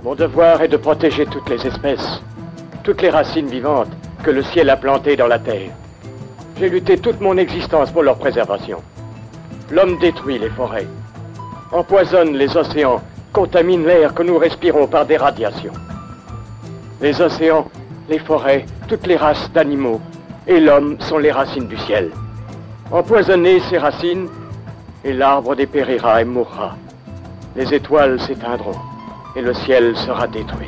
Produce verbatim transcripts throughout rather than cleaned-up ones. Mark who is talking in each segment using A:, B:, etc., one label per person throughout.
A: Mon devoir est de protéger toutes les espèces, toutes les racines vivantes que le ciel a plantées dans la terre. J'ai lutté toute mon existence pour leur préservation. L'homme détruit les forêts, empoisonne les océans, contamine l'air que nous respirons par des radiations. Les océans, les forêts, toutes les races d'animaux et l'homme sont les racines du ciel. Empoisonnez ces racines et l'arbre dépérira et mourra. Les étoiles s'éteindront et le ciel sera détruit.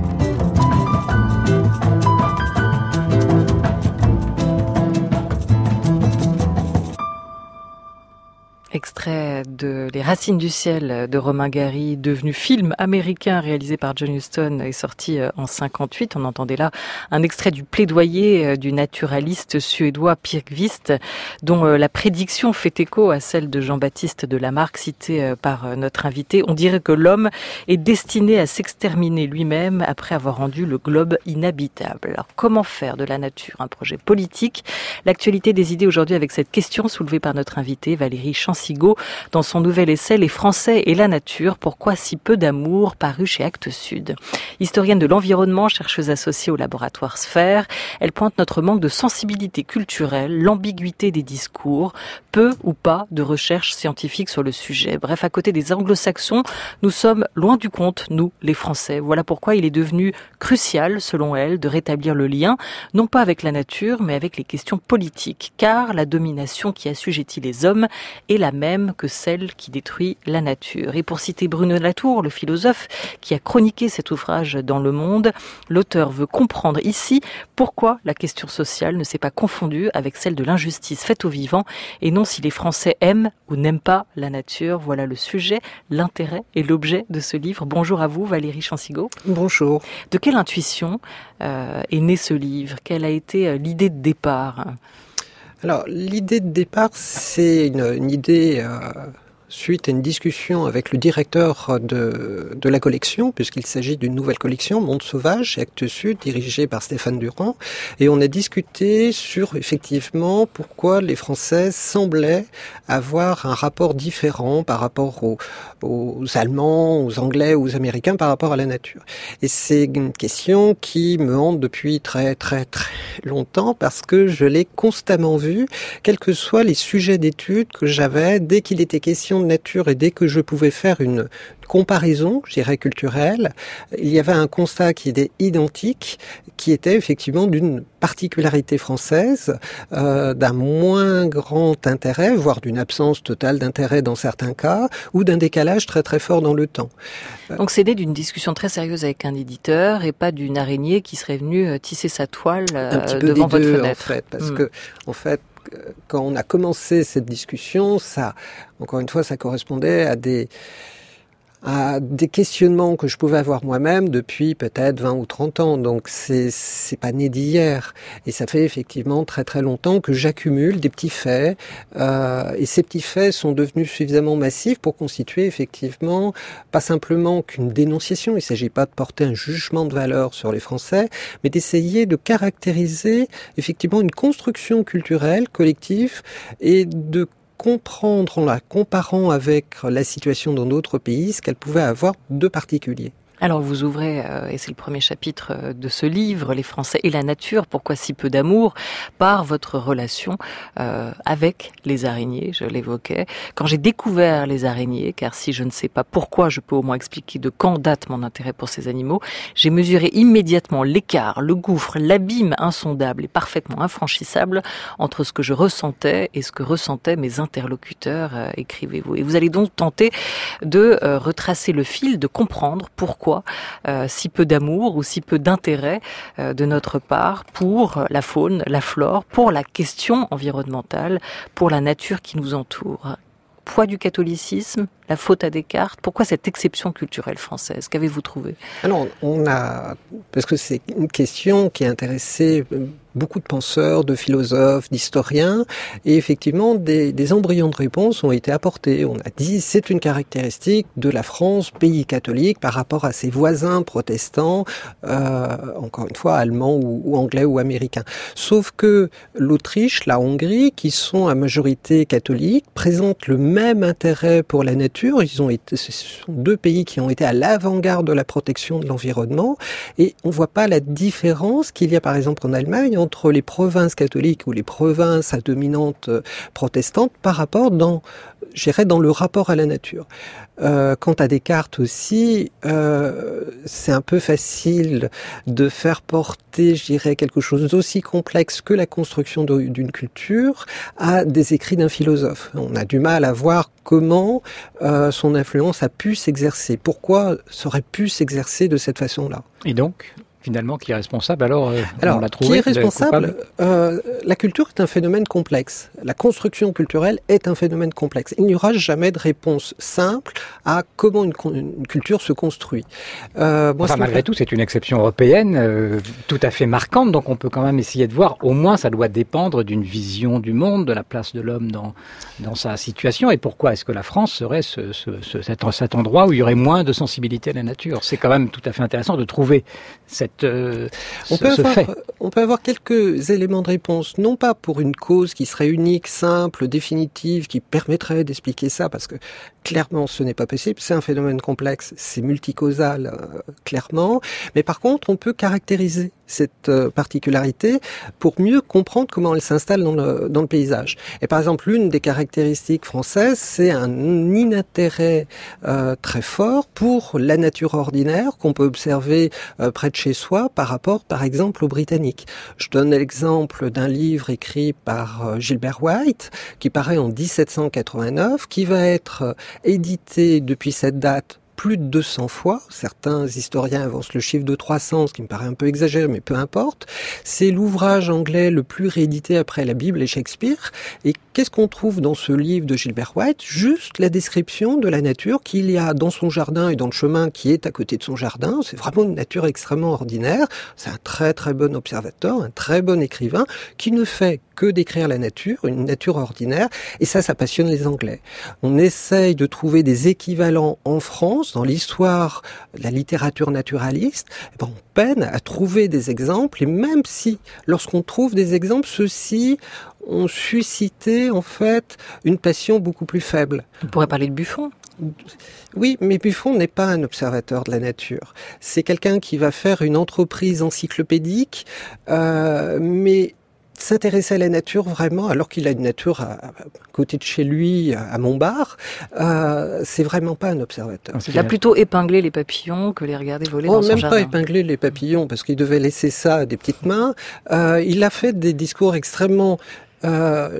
B: Extrait de Les Racines du ciel de Romain Gary, devenu film américain réalisé par John Huston et sorti en cinquante-huit. On entendait là un extrait du plaidoyer du naturaliste suédois Pirkvist, dont la prédiction fait écho à celle de Jean-Baptiste de Lamarck, cité par notre invité. On dirait que l'homme est destiné à s'exterminer lui-même après avoir rendu le globe inhabitable. Alors, comment faire de la nature un projet politique? L'actualité des idées aujourd'hui avec cette question soulevée par notre invité Valérie Chancy dans son nouvel essai « Les Français et la nature, pourquoi si peu d'amour » paru chez Actes Sud. Historienne de l'environnement, chercheuse associée au laboratoire Sphère, elle pointe notre manque de sensibilité culturelle, l'ambiguïté des discours, peu ou pas de recherches scientifiques sur le sujet. Bref, à côté des anglo-saxons, nous sommes loin du compte, nous, les Français. Voilà pourquoi il est devenu crucial, selon elle, de rétablir le lien, non pas avec la nature, mais avec les questions politiques, car la domination qui assujettit les hommes est la même que celle qui détruit la nature. Et pour citer Bruno Latour, le philosophe qui a chroniqué cet ouvrage dans Le Monde, l'auteur veut comprendre ici pourquoi la question sociale ne s'est pas confondue avec celle de l'injustice faite aux vivants et non si les Français aiment ou n'aiment pas la nature. Voilà le sujet, l'intérêt et l'objet de ce livre. Bonjour à vous Valérie Chancy-Gault.
C: Bonjour.
B: De quelle intuition euh, est né ce livre? Quelle a été euh, l'idée de départ?
C: Alors, l'idée de départ, c'est une, une idée euh, suite à une discussion avec le directeur de, de la collection, puisqu'il s'agit d'une nouvelle collection, Monde Sauvage, chez Actes Sud, dirigée par Stéphane Durand. Et on a discuté sur, effectivement, pourquoi les Français semblaient avoir un rapport différent par rapport aux, aux Allemands, aux Anglais, aux Américains, par rapport à la nature. Et c'est une question qui me hante depuis très, très, très longtemps, parce que je l'ai constamment vue, quels que soient les sujets d'études que j'avais, dès qu'il était question de nature et dès que je pouvais faire une comparaison, je dirais culturelle, il y avait un constat qui était identique, qui était effectivement d'une particularité française, euh, d'un moins grand intérêt, voire d'une absence totale d'intérêt dans certains cas, ou d'un décalage très très fort dans le temps.
B: Donc c'est né d'une discussion très sérieuse avec un éditeur et pas d'une araignée qui serait venue tisser sa toile euh,
C: un petit peu
B: devant
C: des deux,
B: votre fenêtre.
C: En fait, parce
B: mmh.
C: que en fait, quand on a commencé cette discussion, ça, encore une fois, ça correspondait à des à des questionnements que je pouvais avoir moi-même depuis peut-être vingt ou trente ans. Donc c'est c'est pas né d'hier. Et ça fait effectivement très très longtemps que j'accumule des petits faits. Euh, et ces petits faits sont devenus suffisamment massifs pour constituer effectivement pas simplement qu'une dénonciation. Il ne s'agit pas de porter un jugement de valeur sur les Français, mais d'essayer de caractériser effectivement une construction culturelle collective et de comprendre en la comparant avec la situation dans d'autres pays, ce qu'elle pouvait avoir de particulier.
B: Alors vous ouvrez, euh, et c'est le premier chapitre euh, de ce livre, Les Français et la nature, pourquoi si peu d'amour, par votre relation euh, avec les araignées, je l'évoquais. Quand j'ai découvert les araignées, car si je ne sais pas pourquoi, je peux au moins expliquer de quand date mon intérêt pour ces animaux, j'ai mesuré immédiatement l'écart, le gouffre, l'abîme insondable et parfaitement infranchissable entre ce que je ressentais et ce que ressentaient mes interlocuteurs, euh, écrivez-vous. Et vous allez donc tenter de euh, retracer le fil, de comprendre pourquoi Pourquoi euh, si peu d'amour ou si peu d'intérêt euh, de notre part pour la faune, la flore, pour la question environnementale, pour la nature qui nous entoure. Poids du catholicisme, la faute à Descartes, pourquoi cette exception culturelle française? Qu'avez-vous trouvé?
C: Alors, on a, parce que c'est une question qui a intéressé beaucoup de penseurs, de philosophes, d'historiens, et effectivement, des, des embryons de réponse ont été apportés. On a dit, c'est une caractéristique de la France, pays catholique, par rapport à ses voisins protestants, euh, encore une fois, allemands ou, ou anglais ou américains. Sauf que l'Autriche, la Hongrie, qui sont à majorité catholique, présentent le même intérêt pour la nature nature. Ils ont été, ce sont deux pays qui ont été à l'avant-garde de la protection de l'environnement, et on voit pas la différence qu'il y a par exemple en Allemagne entre les provinces catholiques ou les provinces à dominante protestante par rapport dans, je dirais, dans le rapport à la nature. Euh, quant à Descartes aussi, euh, c'est un peu facile de faire porter, je dirais, quelque chose d'aussi complexe que la construction de, d'une culture à des écrits d'un philosophe. On a du mal à voir comment euh, son influence a pu s'exercer, pourquoi ça aurait pu s'exercer de cette façon-là.
D: Et donc finalement, qui est responsable alors, euh,
C: alors
D: on l'a trouvé,
C: qui est responsable euh, La culture est un phénomène complexe. La construction culturelle est un phénomène complexe. Il n'y aura jamais de réponse simple à comment une, une culture se construit.
D: Euh, moi, enfin, malgré fait... tout, c'est une exception européenne euh, tout à fait marquante, donc on peut quand même essayer de voir, au moins ça doit dépendre d'une vision du monde, de la place de l'homme dans, dans sa situation, et pourquoi est-ce que la France serait ce, ce, ce, cet, cet endroit où il y aurait moins de sensibilité à la nature. C'est quand même tout à fait intéressant de trouver cette Euh,
C: on,
D: ce,
C: peut
D: ce
C: avoir,
D: fait.
C: on peut avoir quelques éléments de réponse, non pas pour une cause qui serait unique, simple, définitive, qui permettrait d'expliquer ça, parce que clairement ce n'est pas possible, c'est un phénomène complexe, c'est multicausal, euh, clairement, mais par contre on peut caractériser cette euh, particularité pour mieux comprendre comment elle s'installe dans le, dans le paysage. Et par exemple, l'une des caractéristiques françaises, c'est un inintérêt euh, très fort pour la nature ordinaire qu'on peut observer euh, près de chez soi par rapport, par exemple, aux Britanniques. Je donne l'exemple d'un livre écrit par euh, Gilbert White, qui paraît en dix-sept cent quatre-vingt-neuf, qui va être euh, édité depuis cette date plus de deux cents fois. Certains historiens avancent le chiffre de trois cents, ce qui me paraît un peu exagéré, mais peu importe. C'est l'ouvrage anglais le plus réédité après la Bible et Shakespeare. Et qu'est-ce qu'on trouve dans ce livre de Gilbert White ? Juste la description de la nature qu'il y a dans son jardin et dans le chemin qui est à côté de son jardin. C'est vraiment une nature extrêmement ordinaire. C'est un très très bon observateur, un très bon écrivain qui ne fait que décrire la nature, une nature ordinaire. Et ça, ça passionne les Anglais. On essaye de trouver des équivalents en France, dans l'histoire de la littérature naturaliste, eh ben on peine à trouver des exemples, et même si, lorsqu'on trouve des exemples, ceux-ci ont suscité, en fait, une passion beaucoup plus faible.
B: On pourrait parler de Buffon.
C: Oui, mais Buffon n'est pas un observateur de la nature. C'est quelqu'un qui va faire une entreprise encyclopédique, euh, mais s'intéresser à la nature vraiment, alors qu'il a une nature à, à côté de chez lui, à Montbard, euh, c'est vraiment pas un observateur.
B: Il a plutôt épinglé les papillons que les regarder voler
C: oh,
B: dans son
C: même
B: jardin.
C: Même pas épinglé les papillons, parce qu'il devait laisser ça à des petites mains. Euh, il a fait des discours extrêmement Euh,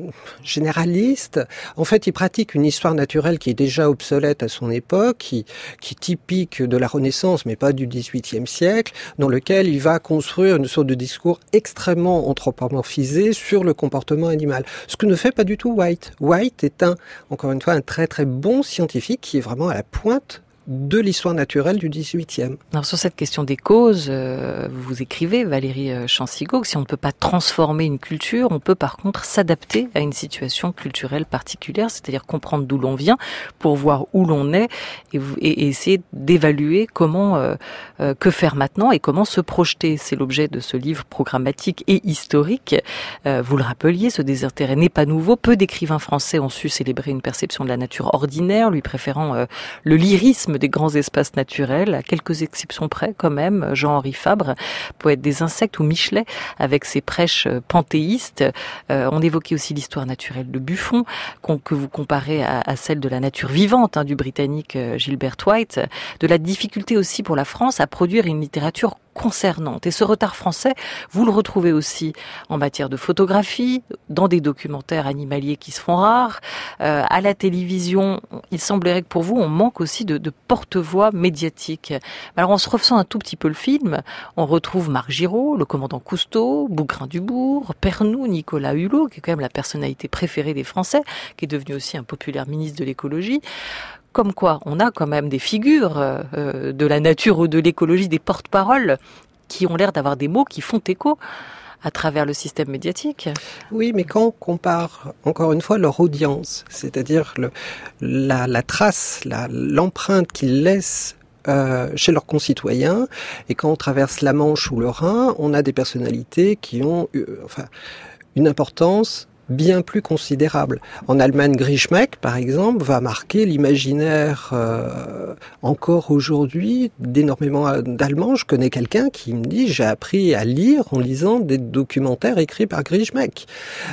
C: généraliste. En fait, il pratique une histoire naturelle qui est déjà obsolète à son époque, qui, qui est typique de la Renaissance, mais pas du dix-huitième siècle, dans lequel il va construire une sorte de discours extrêmement anthropomorphisé sur le comportement animal. Ce que ne fait pas du tout White. White est un, encore une fois, un très très bon scientifique qui est vraiment à la pointe de l'histoire naturelle du dix-huitième.
B: Alors sur cette question des causes, euh, vous écrivez, Valérie Chansigaud, que si on ne peut pas transformer une culture, on peut par contre s'adapter à une situation culturelle particulière, c'est-à-dire comprendre d'où l'on vient pour voir où l'on est et, et, et essayer d'évaluer comment, euh, euh, que faire maintenant et comment se projeter. C'est l'objet de ce livre programmatique et historique. Euh, vous le rappeliez, ce désintérêt n'est pas nouveau. Peu d'écrivains français ont su célébrer une perception de la nature ordinaire, lui préférant euh, le lyrisme des grands espaces naturels, à quelques exceptions près quand même. Jean-Henri Fabre, poète des insectes, ou Michelet, avec ses prêches panthéistes. Euh, on évoquait aussi l'histoire naturelle de Buffon, que vous comparez à, à celle de la nature vivante hein, du Britannique Gilbert White, de la difficulté aussi pour la France à produire une littérature concernante. Et ce retard français, vous le retrouvez aussi en matière de photographie, dans des documentaires animaliers qui se font rares, euh, à la télévision. Il semblerait que pour vous, on manque aussi de, de porte-voix médiatique. Alors on se ressent un tout petit peu le film, on retrouve Marc Giraud, le commandant Cousteau, Bougrain-Dubourg, Pernoud, Nicolas Hulot, qui est quand même la personnalité préférée des Français, qui est devenu aussi un populaire ministre de l'écologie. Comme quoi, on a quand même des figures euh, de la nature ou de l'écologie, des porte-paroles qui ont l'air d'avoir des mots qui font écho à travers le système médiatique.
C: Oui, mais quand on compare, encore une fois, leur audience, c'est-à-dire le, la, la trace, la, l'empreinte qu'ils laissent Euh, chez leurs concitoyens, et quand on traverse la Manche ou le Rhin, on a des personnalités qui ont euh, enfin, une importance bien plus considérable. En Allemagne, Grishmek, par exemple, va marquer l'imaginaire euh, encore aujourd'hui d'énormément d'Allemands. Je connais quelqu'un qui me dit « j'ai appris à lire en lisant des documentaires écrits par Grishmek ».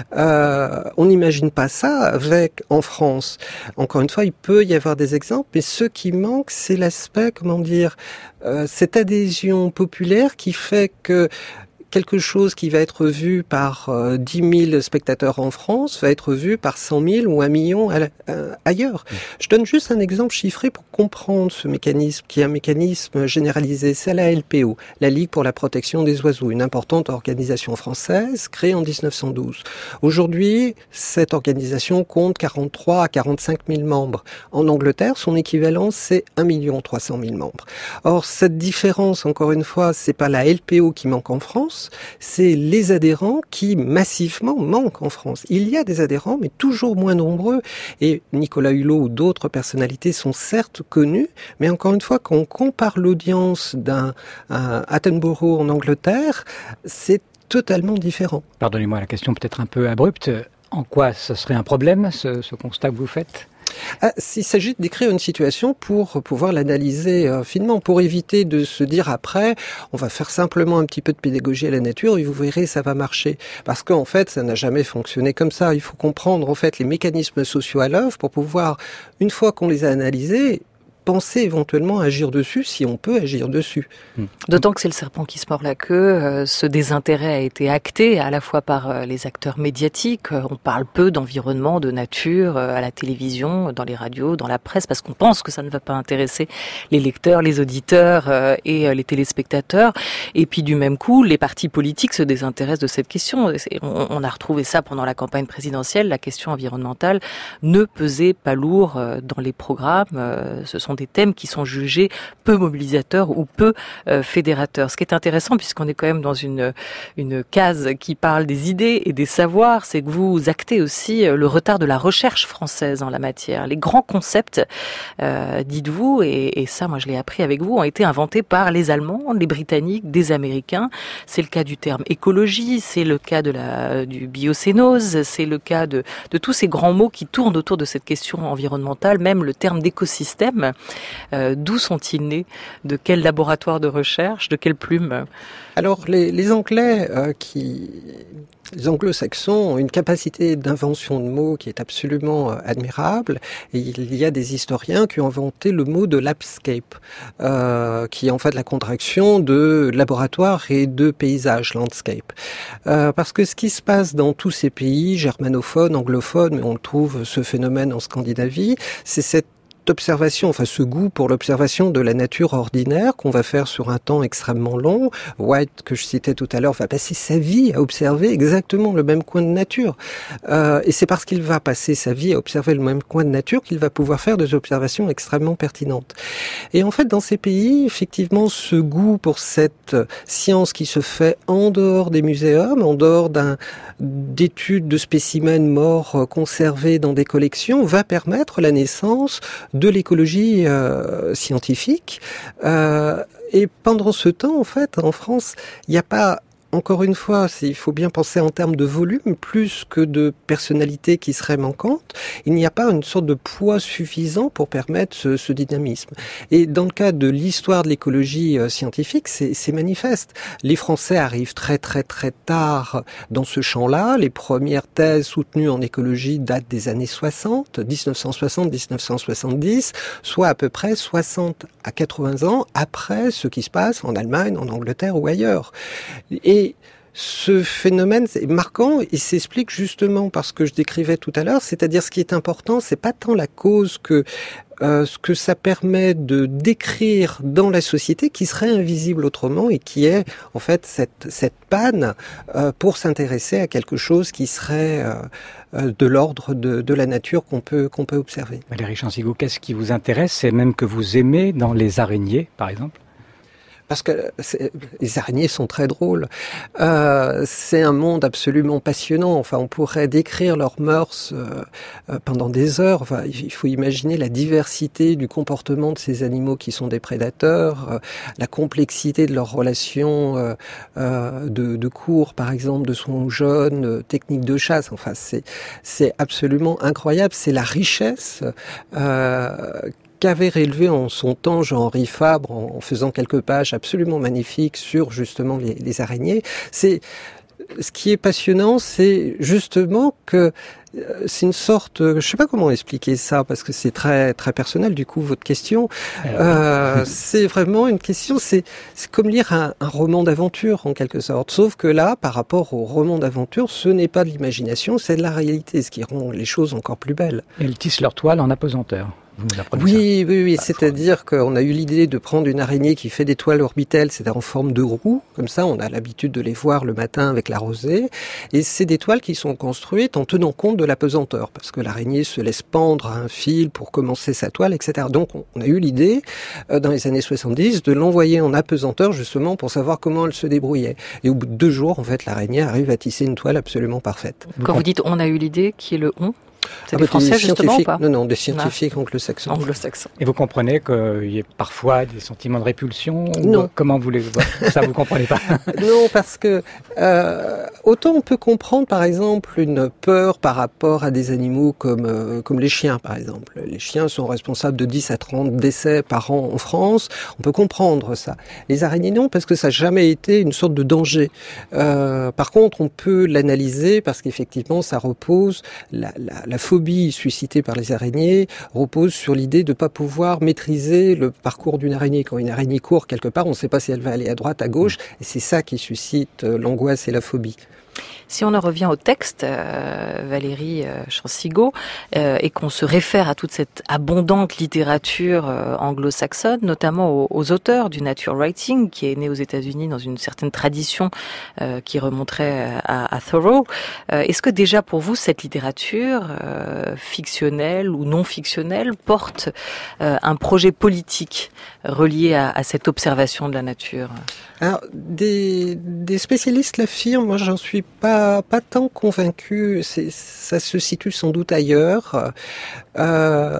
C: Euh, on n'imagine pas ça avec en France. Encore une fois, il peut y avoir des exemples, mais ce qui manque, c'est l'aspect, comment dire, euh, cette adhésion populaire qui fait que quelque chose qui va être vu par euh, dix mille spectateurs en France va être vu par cent mille ou un million à, euh, ailleurs. Mmh. Je donne juste un exemple chiffré pour comprendre ce mécanisme, qui est un mécanisme généralisé. C'est la L P O, la Ligue pour la protection des oiseaux, une importante organisation française créée en dix-neuf cent douze. Aujourd'hui, cette organisation compte quarante-trois à quarante-cinq mille membres. En Angleterre, son équivalent, c'est un million trois cent mille membres. Or, cette différence, encore une fois, c'est pas la L P O qui manque en France, c'est les adhérents qui massivement manquent en France. Il y a des adhérents, mais toujours moins nombreux. Et Nicolas Hulot ou d'autres personnalités sont certes connues, mais encore une fois, quand on compare l'audience d'un Attenborough en Angleterre, c'est totalement différent.
D: Pardonnez-moi la question peut-être un peu abrupte. En quoi ce serait un problème, ce, ce constat que vous faites ?
C: Ah, il s'agit de décrire une situation pour pouvoir l'analyser euh, finement, pour éviter de se dire après, on va faire simplement un petit peu de pédagogie à la nature et vous verrez, ça va marcher. Parce qu'en fait, ça n'a jamais fonctionné comme ça. Il faut comprendre en fait les mécanismes sociaux à l'œuvre pour pouvoir, une fois qu'on les a analysés, penser éventuellement à agir dessus si on peut agir dessus.
B: D'autant que c'est le serpent qui se mord la queue. Euh, ce désintérêt a été acté à la fois par euh, les acteurs médiatiques. Euh, on parle peu d'environnement, de nature euh, à la télévision, dans les radios, dans la presse, parce qu'on pense que ça ne va pas intéresser les lecteurs, les auditeurs euh, et euh, les téléspectateurs. Et puis du même coup, les partis politiques se désintéressent de cette question. On, on a retrouvé ça pendant la campagne présidentielle. La question environnementale ne pesait pas lourd euh, dans les programmes. Euh, ce sont des thèmes qui sont jugés peu mobilisateurs ou peu euh, fédérateurs. Ce qui est intéressant, puisqu'on est quand même dans une, une case qui parle des idées et des savoirs, c'est que vous actez aussi le retard de la recherche française en la matière. Les grands concepts, euh, dites-vous, et, et ça, moi je l'ai appris avec vous, ont été inventés par les Allemands, les Britanniques, des Américains. C'est le cas du terme écologie, c'est le cas de la, du biocénose, c'est le cas de, de tous ces grands mots qui tournent autour de cette question environnementale, même le terme d'écosystème. Euh, d'où sont-ils nés? De quel laboratoire de recherche? De quelle plume?
C: Alors, les, les Anglais, euh, qui, les Anglo-Saxons ont une capacité d'invention de mots qui est absolument euh, admirable. Et il y a des historiens qui ont inventé le mot de landscape, euh, qui est en fait la contraction de laboratoire et de paysage, landscape. Euh, parce que ce qui se passe dans tous ces pays germanophones, anglophones, mais on le trouve ce phénomène en Scandinavie, c'est cette observation, enfin ce goût pour l'observation de la nature ordinaire qu'on va faire sur un temps extrêmement long. White, que je citais tout à l'heure, va passer sa vie à observer exactement le même coin de nature. Euh, et c'est parce qu'il va passer sa vie à observer le même coin de nature qu'il va pouvoir faire des observations extrêmement pertinentes. Et en fait, dans ces pays, effectivement, ce goût pour cette science qui se fait en dehors des muséums, en dehors d'un, d'études de spécimens morts conservés dans des collections, va permettre la naissance de l'écologie euh, scientifique. Euh, et pendant ce temps, en fait, en France, il n'y a pas... Encore une fois, il faut bien penser en termes de volume plus que de personnalité qui serait manquante. Il n'y a pas une sorte de poids suffisant pour permettre ce, ce dynamisme. Et dans le cas de l'histoire de l'écologie euh, scientifique, c'est, c'est manifeste. Les Français arrivent très très très tard dans ce champ-là. Les premières thèses soutenues en écologie datent des années soixante, dix-neuf cent soixante, dix-neuf cent soixante-dix, soit à peu près soixante à quatre-vingts ans après ce qui se passe en Allemagne, en Angleterre ou ailleurs. Et Et ce phénomène est marquant et s'explique justement par ce que je décrivais tout à l'heure, c'est-à-dire ce qui est important, c'est pas tant la cause que euh, ce que ça permet de décrire dans la société qui serait invisible autrement et qui est en fait cette, cette panne euh, pour s'intéresser à quelque chose qui serait euh, de l'ordre de, de la nature qu'on peut, qu'on peut observer.
D: Valérie Chansigo, qu'est-ce qui vous intéresse et même que vous aimez dans les araignées, par exemple ?
C: Parce que les araignées sont très drôles. Euh, c'est un monde absolument passionnant. Enfin, on pourrait décrire leurs mœurs euh, euh, pendant des heures. Enfin, il faut imaginer la diversité du comportement de ces animaux qui sont des prédateurs, euh, la complexité de leurs relations euh, euh, de, de cours, par exemple, de soins aux jeunes, euh, techniques de chasse. Enfin, c'est c'est absolument incroyable. C'est la richesse euh, qu'avait relevé en son temps Jean-Henri Fabre en faisant quelques pages absolument magnifiques sur justement les, les araignées. C'est ce qui est passionnant, c'est justement que c'est une sorte, je sais pas comment expliquer ça parce que c'est très très personnel du coup votre question. Euh, c'est vraiment une question, c'est c'est comme lire un, un roman d'aventure en quelque sorte. Sauf que là, par rapport au roman d'aventure, ce n'est pas de l'imagination, c'est de la réalité, ce qui rend les choses encore plus belles.
D: Elles tissent leur toile en apesanteur.
C: Oui, oui, oui. C'est-à-dire qu'on a eu l'idée de prendre une araignée qui fait des toiles orbitales, c'est-à-dire en forme de roue. Comme ça, on a l'habitude de les voir le matin avec la rosée. Et c'est des toiles qui sont construites en tenant compte de la pesanteur, parce que l'araignée se laisse pendre à un fil pour commencer sa toile, et cetera. Donc, on a eu l'idée, euh, dans les années soixante-dix, de l'envoyer en apesanteur, justement, pour savoir comment elle se débrouillait. Et au bout de deux jours, en fait, l'araignée arrive à tisser une toile absolument parfaite.
B: Quand vous dites « on a eu l'idée », qui est le « on » ? C'est
C: ah
B: des
C: bah,
B: Français,
C: des
B: justement, ou pas?
C: Non, non, des scientifiques ah. anglo-saxons.
B: anglo-saxons.
D: Et vous comprenez qu'il y ait parfois des sentiments de répulsion?
C: Non.
D: Ou comment vous les... Ça, vous comprenez pas?
C: Non, parce que euh, autant on peut comprendre, par exemple, une peur par rapport à des animaux comme euh, comme les chiens, par exemple. Les chiens sont responsables de dix à trente décès par an en France. On peut comprendre ça. Les araignées, non, parce que ça n'a jamais été une sorte de danger. Euh, par contre, on peut l'analyser parce qu'effectivement, ça repose... La, la, la phobie suscitée par les araignées repose sur l'idée de ne pas pouvoir maîtriser le parcours d'une araignée. Quand une araignée court quelque part, on ne sait pas si elle va aller à droite, à gauche, et c'est ça qui suscite l'angoisse et la phobie.
B: Si on en revient au texte, euh, Valérie euh, Chansigaud, euh, et qu'on se réfère à toute cette abondante littérature euh, anglo-saxonne, notamment aux, aux auteurs du nature writing, qui est né aux États-Unis dans une certaine tradition euh, qui remonterait à, à Thoreau, euh, est-ce que déjà pour vous cette littérature euh, fictionnelle ou non fictionnelle porte euh, un projet politique relié à, à cette observation de la nature?
C: Alors, des, des spécialistes l'affirment, moi j'en suis pas pas tant convaincu. C'est, ça se situe sans doute ailleurs. Euh,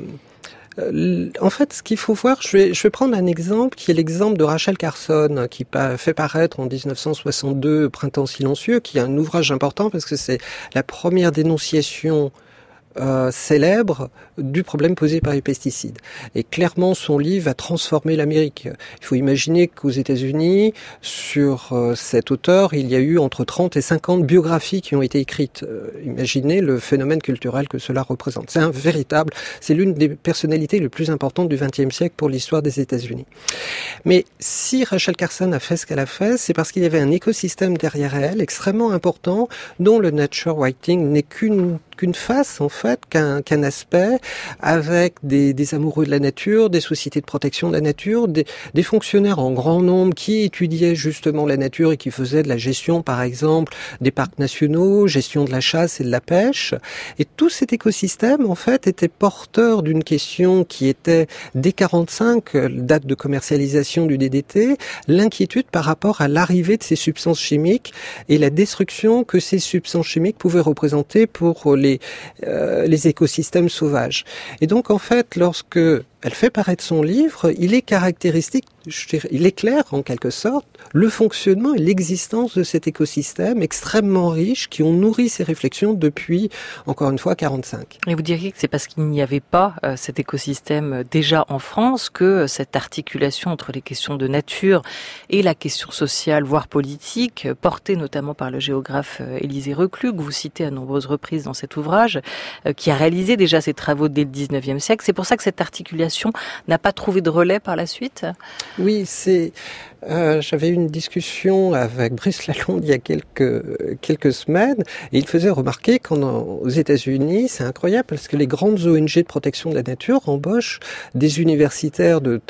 C: en fait, ce qu'il faut voir, je vais je vais prendre un exemple qui est l'exemple de Rachel Carson, qui fait paraître en dix-neuf cent soixante-deux Printemps silencieux, qui est un ouvrage important parce que c'est la première dénonciation Euh, célèbre du problème posé par les pesticides. Et clairement, son livre a transformé l'Amérique. Il faut imaginer qu'aux États-Unis, sur euh, cet auteur, il y a eu entre trente et cinquante biographies qui ont été écrites. Euh, imaginez le phénomène culturel que cela représente. C'est un véritable, c'est l'une des personnalités les plus importantes du vingtième siècle pour l'histoire des États-Unis. Mais si Rachel Carson a fait ce qu'elle a fait, c'est parce qu'il y avait un écosystème derrière elle extrêmement important, dont le nature writing n'est qu'une qu'une face, en fait, qu'un, qu'un aspect, avec des, des amoureux de la nature, des sociétés de protection de la nature, des, des fonctionnaires en grand nombre qui étudiaient justement la nature et qui faisaient de la gestion, par exemple, des parcs nationaux, gestion de la chasse et de la pêche. Et tout cet écosystème, en fait, était porteur d'une question qui était, dès quarante-cinq, date de commercialisation du D D T, l'inquiétude par rapport à l'arrivée de ces substances chimiques et la destruction que ces substances chimiques pouvaient représenter pour les Les, euh, les écosystèmes sauvages. Et donc, en fait, lorsque elle fait paraître son livre, il est caractéristique, je dirais, il éclaire en quelque sorte le fonctionnement et l'existence de cet écosystème extrêmement riche qui ont nourri ces réflexions depuis, encore une fois, quarante-cinq.
B: Et vous diriez que c'est parce qu'il n'y avait pas euh, cet écosystème déjà en France que euh, cette articulation entre les questions de nature et la question sociale, voire politique, euh, portée notamment par le géographe euh, Élisée Reclus, que vous citez à nombreuses reprises dans cet ouvrage, euh, qui a réalisé déjà ses travaux dès le dix-neuvième siècle. C'est pour ça que cette articulation n'a pas trouvé de relais par la suite?
C: Oui, c'est... Euh, j'avais eu une discussion avec Brice Lalonde il y a quelques quelques semaines et il faisait remarquer qu'aux États-Unis, c'est incroyable parce que les grandes O N G de protection de la nature embauchent des universitaires de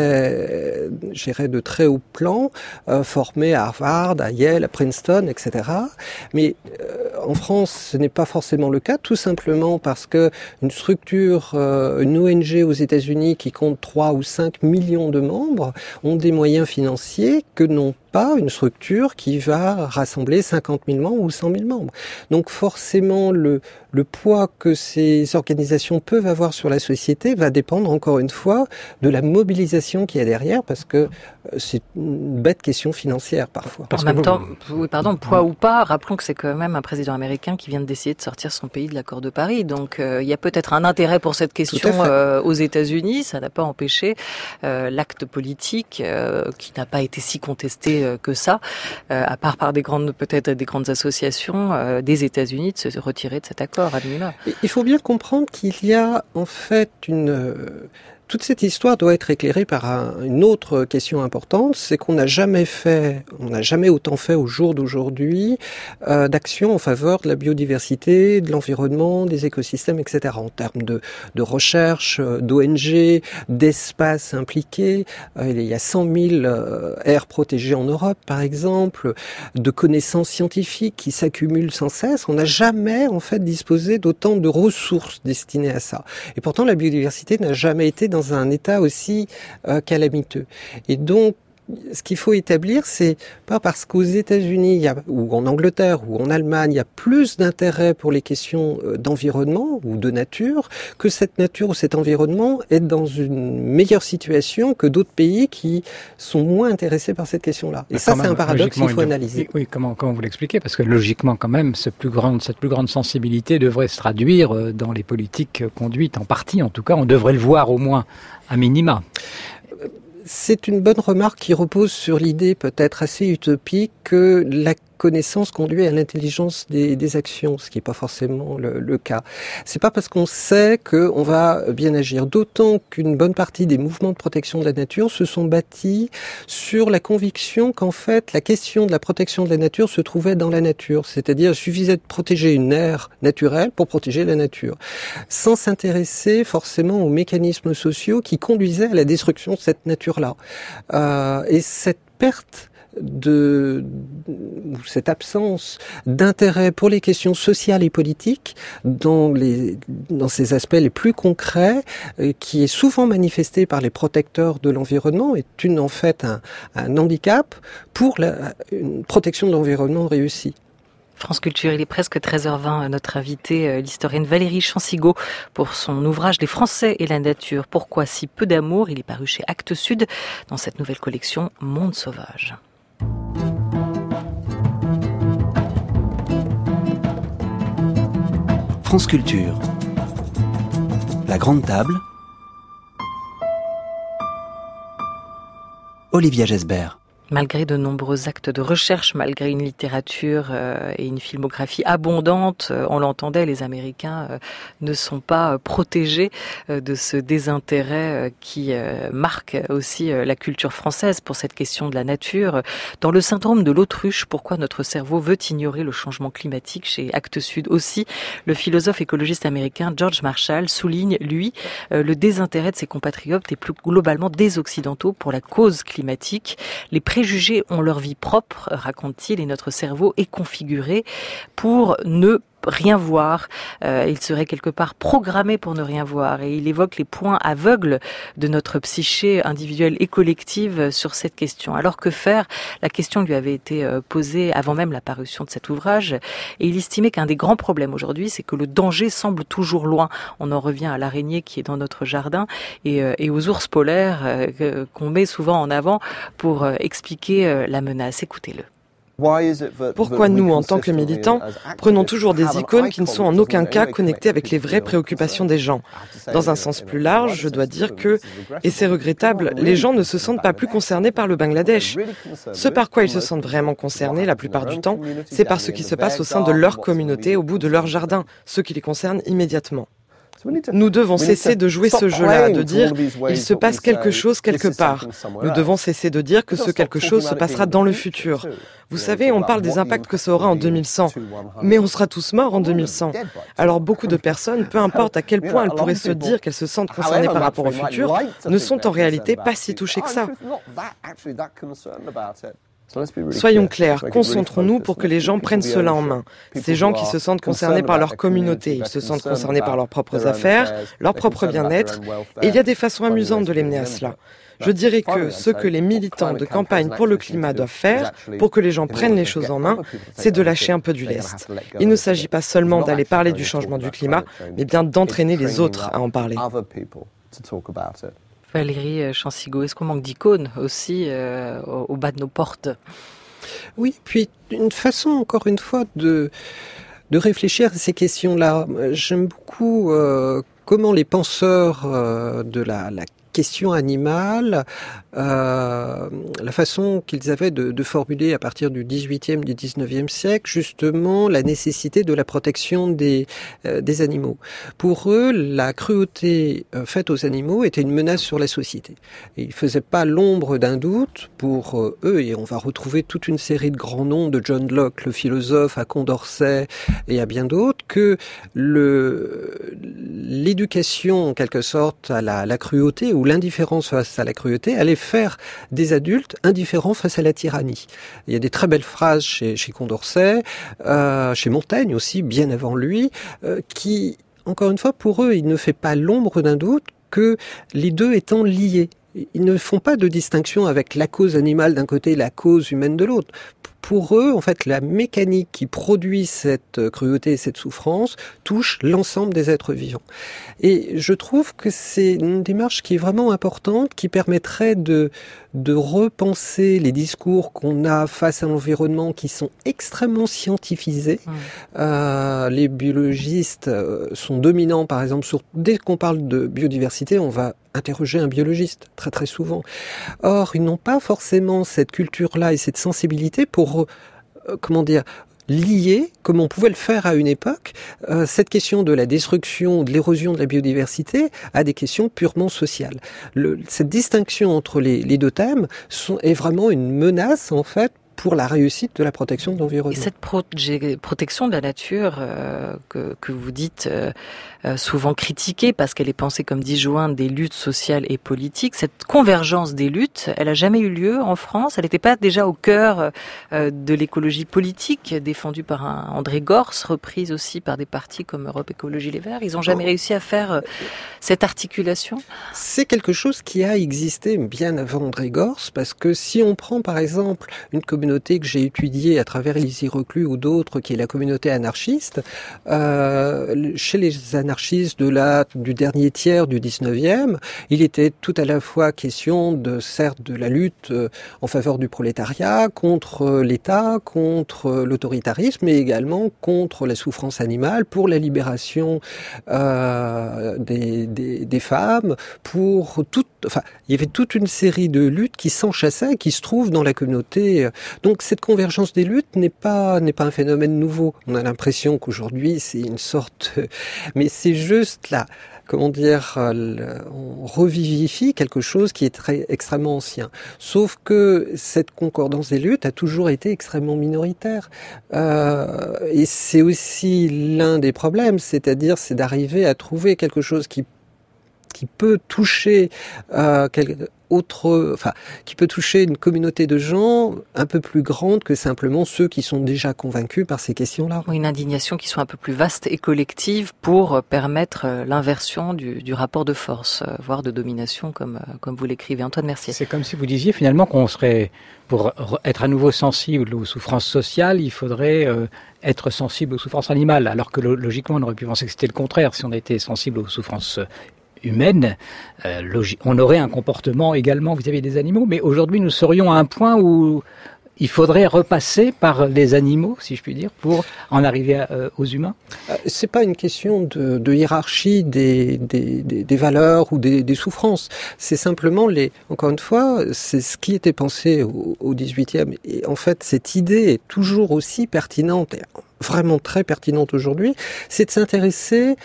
C: très, je dirais, de très haut plan, euh, formés à Harvard, à Yale, à Princeton, et cetera. Mais euh, en France, ce n'est pas forcément le cas, tout simplement parce que une structure, euh, une O N G aux États-Unis qui compte trois ou cinq millions de membres ont des moyens financiers financiers que non pas une structure qui va rassembler cinquante mille membres ou cent mille membres. Donc forcément, le, le poids que ces organisations peuvent avoir sur la société va dépendre encore une fois de la mobilisation qu'il y a derrière, parce que c'est une bête question financière parfois.
B: Parce en même temps, oui, pardon, poids ou pas, rappelons que c'est quand même un président américain qui vient de décider de sortir son pays de l'accord de Paris. Donc euh, il y a peut-être un intérêt pour cette question euh, aux États-Unis. Ça n'a pas empêché euh, l'acte politique euh, qui n'a pas été si contesté euh, que ça, euh, à part par des grandes, peut-être des grandes associations euh, des États-Unis, de se retirer de cet accord à minima.
C: Il faut bien comprendre qu'il y a en fait une euh, toute cette histoire doit être éclairée par un, une autre question importante, c'est qu'on n'a jamais fait, on n'a jamais autant fait au jour d'aujourd'hui euh, d'actions en faveur de la biodiversité, de l'environnement, des écosystèmes, et cetera. En termes de, de recherche, d'O N G, d'espaces impliqués, euh, il y a cent mille euh, aires protégées en Europe, par exemple, de connaissances scientifiques qui s'accumulent sans cesse. On n'a jamais en fait disposé d'autant de ressources destinées à ça. Et pourtant, la biodiversité n'a jamais été dans dans un état aussi euh, calamiteux. Et donc, ce qu'il faut établir, c'est pas parce qu'aux États-Unis, il y a, ou en Angleterre, ou en Allemagne, il y a plus d'intérêt pour les questions d'environnement ou de nature, que cette nature ou cet environnement est dans une meilleure situation que d'autres pays qui sont moins intéressés par cette question-là. Et ça, c'est un paradoxe qu'il faut analyser.
D: Oui, comment, comment vous l'expliquez? Parce que logiquement, quand même, ce plus grande, cette plus grande sensibilité devrait se traduire dans les politiques conduites, en partie, en tout cas, on devrait le voir au moins, à minima.
C: C'est une bonne remarque qui repose sur l'idée peut-être assez utopique que la connaissance conduit à l'intelligence des, des actions, ce qui n'est pas forcément le, le cas. C'est pas parce qu'on sait qu'on va bien agir, d'autant qu'une bonne partie des mouvements de protection de la nature se sont bâtis sur la conviction qu'en fait la question de la protection de la nature se trouvait dans la nature, c'est-à-dire il suffisait de protéger une aire naturelle pour protéger la nature, sans s'intéresser forcément aux mécanismes sociaux qui conduisaient à la destruction de cette nature-là. Euh, et cette perte de ou cette absence d'intérêt pour les questions sociales et politiques dans les dans ces aspects les plus concrets, euh, qui est souvent manifesté par les protecteurs de l'environnement, est une en fait un, un handicap pour la, une protection de l'environnement réussie.
B: France Culture, il est presque treize heures vingt. Notre invitée, l'historienne Valérie Chansigaud, pour son ouvrage « Les Français et la nature. Pourquoi si peu d'amour ?» Il est paru chez Actes Sud dans cette nouvelle collection « Monde sauvage ».
E: France Culture. La Grande Table. Olivia Gesbert.
B: Malgré de nombreux actes de recherche, malgré une littérature euh, et une filmographie abondante, euh, on l'entendait, les Américains euh, ne sont pas euh, protégés euh, de ce désintérêt euh, qui euh, marque aussi euh, la culture française pour cette question de la nature. Dans le syndrome de l'autruche, pourquoi notre cerveau veut ignorer le changement climatique, chez Actes Sud aussi, le philosophe écologiste américain George Marshall souligne, lui, euh, le désintérêt de ses compatriotes et plus globalement des Occidentaux pour la cause climatique. Les préjugés ont leur vie propre, raconte-t-il, et notre cerveau est configuré pour ne rien voir. Euh, il serait quelque part programmé pour ne rien voir. Et il évoque les points aveugles de notre psyché individuelle et collective sur cette question. Alors que faire? La question lui avait été posée avant même la parution de cet ouvrage. Et il estimait qu'un des grands problèmes aujourd'hui, c'est que le danger semble toujours loin. On en revient à l'araignée qui est dans notre jardin et, et aux ours polaires euh, qu'on met souvent en avant pour expliquer la menace. Écoutez-le.
F: Pourquoi nous, en tant que militants, prenons toujours des icônes qui ne sont en aucun cas connectées avec les vraies préoccupations des gens? Dans un sens plus large, je dois dire que, et c'est regrettable, les gens ne se sentent pas plus concernés par le Bangladesh. Ce par quoi ils se sentent vraiment concernés la plupart du temps, c'est par ce qui se passe au sein de leur communauté, au bout de leur jardin, ce qui les concerne immédiatement. Nous devons cesser de jouer ce jeu-là, de dire « il se passe quelque chose quelque part ». Nous devons cesser de dire que ce quelque chose se passera dans le futur. Vous savez, on parle des impacts que ça aura en deux mille cent, mais on sera tous morts en deux mille cent. Alors beaucoup de personnes, peu importe à quel point elles pourraient se dire qu'elles se sentent concernées par rapport au futur, ne sont en réalité pas si touchées que ça. Soyons clairs, concentrons-nous pour que les gens prennent cela en main. Ces gens qui se sentent concernés par leur communauté, ils se sentent concernés par leurs propres affaires, leur propre bien-être, et il y a des façons amusantes de les mener à cela. Je dirais que ce que les militants de campagne pour le climat doivent faire, pour que les gens prennent les choses en main, c'est de lâcher un peu du lest. Il ne s'agit pas seulement d'aller parler du changement du climat, mais bien d'entraîner les autres à en parler.
B: Valérie Chansigo, est-ce qu'on manque d'icônes aussi euh, au, au bas de nos portes ?
C: Oui, puis une façon, encore une fois, de, de réfléchir à ces questions-là. J'aime beaucoup euh, comment les penseurs euh, de la, la question animale, euh, la façon qu'ils avaient de, de formuler à partir du dix-huitième, du dix-neuvième siècle, justement la nécessité de la protection des, euh, des animaux. Pour eux, la cruauté euh, faite aux animaux était une menace sur la société. Et ils ne faisaient pas l'ombre d'un doute pour euh, eux, et on va retrouver toute une série de grands noms, de John Locke, le philosophe, à Condorcet et à bien d'autres, que le, l'éducation, en quelque sorte, à la, la cruauté, ou l'indifférence face à la cruauté allait faire des adultes indifférents face à la tyrannie. Il y a des très belles phrases chez, chez Condorcet, euh, chez Montaigne aussi, bien avant lui, euh, qui, encore une fois, pour eux, il ne fait pas l'ombre d'un doute que les deux étant liés. Ils ne font pas de distinction avec la cause animale d'un côté et la cause humaine de l'autre. Pour eux, en fait, la mécanique qui produit cette cruauté et cette souffrance touche l'ensemble des êtres vivants. Et je trouve que c'est une démarche qui est vraiment importante, qui permettrait de, de repenser les discours qu'on a face à l'environnement qui sont extrêmement scientifisés. Mmh. Euh, les biologistes sont dominants, par exemple, sur, dès qu'on parle de biodiversité, on va interroger un biologiste, très très souvent. Or, ils n'ont pas forcément cette culture-là et cette sensibilité pour, euh, comment dire, lier, comme on pouvait le faire à une époque, euh, cette question de la destruction, de l'érosion de la biodiversité à des questions purement sociales. Le, cette distinction entre les, les deux thèmes sont, est vraiment une menace, en fait, pour la réussite de la protection de l'environnement.
B: Et cette pro- protection de la nature euh, que, que vous dites euh, souvent critiquée parce qu'elle est pensée comme disjointe des luttes sociales et politiques, cette convergence des luttes, elle a jamais eu lieu en France. Elle n'était pas déjà au cœur euh, de l'écologie politique défendue par un André Gorz, reprise aussi par des partis comme Europe Écologie Les Verts. Ils n'ont jamais réussi à faire euh, cette articulation.
C: C'est quelque chose qui a existé bien avant André Gorz, parce que si on prend par exemple une communauté que j'ai étudiée à travers Élisée Reclus ou d'autres, qui est la communauté anarchiste, euh, chez les anarchistes de la, du dernier tiers du dix-neuvième, il était tout à la fois question de, certes, de la lutte en faveur du prolétariat, contre l'État, contre l'autoritarisme, mais également contre la souffrance animale, pour la libération euh, des, des, des femmes, pour toute, enfin, il y avait toute une série de luttes qui s'enchassaient, qui se trouvent dans la communauté. Donc cette convergence des luttes n'est pas n'est pas un phénomène nouveau. On a l'impression qu'aujourd'hui c'est une sorte, mais c'est juste là, comment dire, on revivifie quelque chose qui est très extrêmement ancien. Sauf que cette concordance des luttes a toujours été extrêmement minoritaire, euh, et c'est aussi l'un des problèmes, c'est-à-dire c'est d'arriver à trouver quelque chose qui qui peut toucher euh, quelque autre, enfin, qui peut toucher une communauté de gens un peu plus grande que simplement ceux qui sont déjà convaincus par ces questions-là.
B: Une indignation qui soit un peu plus vaste et collective pour permettre l'inversion du, du rapport de force, voire de domination, comme, comme vous l'écrivez. Antoine Mercier.
D: C'est comme si vous disiez finalement qu'on serait, pour être à nouveau sensible aux souffrances sociales, il faudrait euh, être sensible aux souffrances animales, alors que logiquement on aurait pu penser que c'était le contraire. Si on était sensible aux souffrances humaine, euh, logi- on aurait un comportement également vis-à-vis des animaux, mais aujourd'hui nous serions à un point où il faudrait repasser par les animaux, si je puis dire, pour en arriver à, euh, aux humains.
C: C'est pas une question de, de hiérarchie des, des, des, des valeurs ou des, des souffrances. C'est simplement les, encore une fois, c'est ce qui était pensé au, au dix-huitième. Et en fait, cette idée est toujours aussi pertinente, et vraiment très pertinente aujourd'hui, c'est de s'intéresser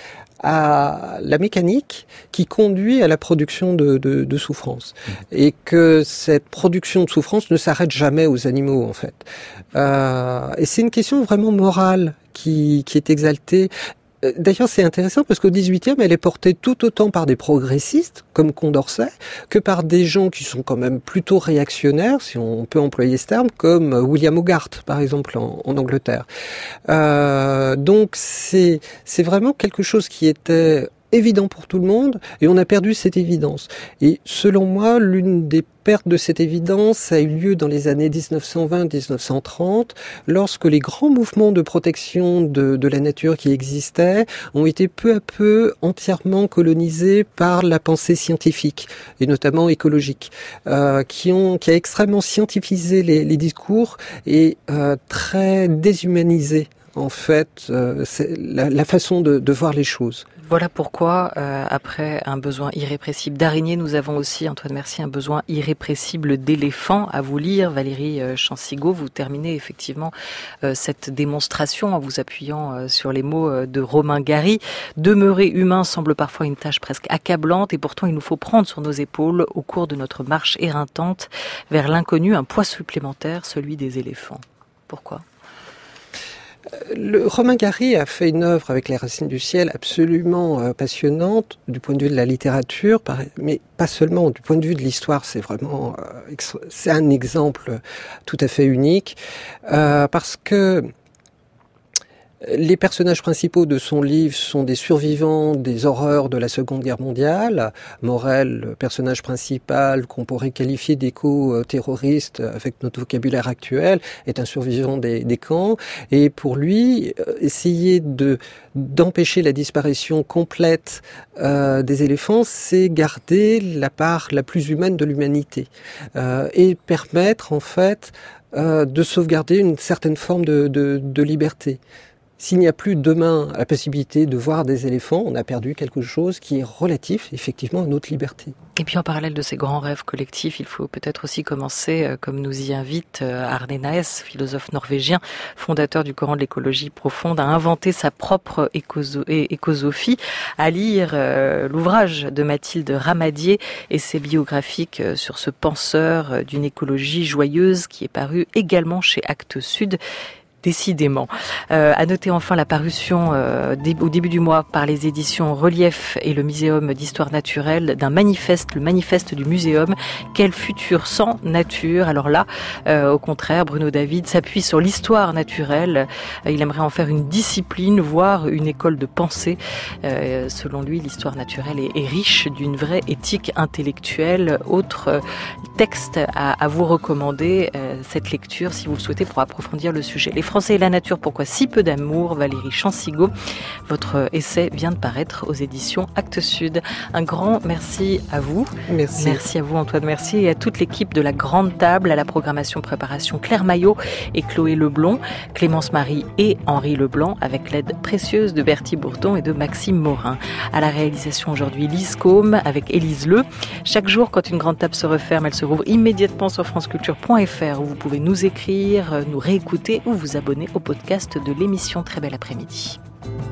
C: à la mécanique qui conduit à la production de, de, de souffrance. Mmh. Et que cette production de souffrance ne s'arrête jamais aux animaux, en fait. Euh, et c'est une question vraiment morale qui, qui est exaltée. D'ailleurs, c'est intéressant parce qu'au dix-huitième, elle est portée tout autant par des progressistes, comme Condorcet, que par des gens qui sont quand même plutôt réactionnaires, si on peut employer ce terme, comme William Hogarth, par exemple, en, en Angleterre. Euh, donc, c'est, c'est vraiment quelque chose qui était évident pour tout le monde, et on a perdu cette évidence. Et selon moi, l'une des pertes de cette évidence a eu lieu dans les années dix-neuf cent vingt dix-neuf cent trente, lorsque les grands mouvements de protection de, de la nature qui existaient ont été peu à peu entièrement colonisés par la pensée scientifique, et notamment écologique, euh, qui ont qui a extrêmement scientifisé les, les discours et euh, très déshumanisé en fait euh, c'est la, la façon de, de voir les choses.
B: Voilà pourquoi, euh, après un besoin irrépressible d'araignées, nous avons aussi, Antoine Mercier, un besoin irrépressible d'éléphants. À vous lire, Valérie Chansigo, vous terminez effectivement euh, cette démonstration en vous appuyant euh, sur les mots euh, de Romain Gary. Demeurer humain semble parfois une tâche presque accablante, et pourtant il nous faut prendre sur nos épaules, au cours de notre marche éreintante vers l'inconnu, un poids supplémentaire, celui des éléphants. Pourquoi ?
C: Le Romain Gary a fait une œuvre avec les racines du ciel absolument euh, passionnante du point de vue de la littérature, mais pas seulement du point de vue de l'histoire. C'est vraiment euh, c'est un exemple tout à fait unique euh, parce que les personnages principaux de son livre sont des survivants des horreurs de la Seconde Guerre mondiale. Morel, le personnage principal, qu'on pourrait qualifier d'éco-terroriste avec notre vocabulaire actuel, est un survivant des, des camps. Et pour lui, essayer de d'empêcher la disparition complète euh, des éléphants, c'est garder la part la plus humaine de l'humanité euh, et permettre en fait euh, de sauvegarder une certaine forme de, de, de liberté. S'il n'y a plus demain la possibilité de voir des éléphants, on a perdu quelque chose qui est relatif, effectivement, à notre liberté.
B: Et puis en parallèle de ces grands rêves collectifs, il faut peut-être aussi commencer, comme nous y invite Arne Naess, philosophe norvégien, fondateur du courant de l'écologie profonde, à inventer sa propre écosophie, à lire l'ouvrage de Mathilde Ramadier, essai biographique sur ce penseur d'une écologie joyeuse qui est paru également chez Actes Sud. Décidément. Euh, à noter enfin la parution euh, dé- au début du mois par les éditions Relief et le Muséum d'Histoire Naturelle d'un manifeste, le manifeste du Muséum, quel futur sans nature. Alors là, euh, au contraire, Bruno David s'appuie sur l'histoire naturelle. Euh, il aimerait en faire une discipline, voire une école de pensée. Euh, selon lui, l'histoire naturelle est, est riche d'une vraie éthique intellectuelle. Autre euh, texte à, à vous recommander, euh, cette lecture, si vous le souhaitez, pour approfondir le sujet. Les Français et la nature, pourquoi si peu d'amour, Valérie Chansigo. Votre essai vient de paraître aux éditions Actes Sud. Un grand merci à vous.
C: Merci.
B: Merci à vous, Antoine Mercier, et à toute l'équipe de la Grande Table, à la programmation préparation Claire Maillot et Chloé Leblond, Clémence Marie et Henri Leblanc, avec l'aide précieuse de Bertie Bourdon et de Maxime Morin. À la réalisation aujourd'hui, Lise Côme avec Élise Leu. Chaque jour, quand une Grande Table se referme, elle se rouvre immédiatement sur franceculture point f r, où vous pouvez nous écrire, nous réécouter ou vous abonner au podcast de l'émission. Très bel après-midi.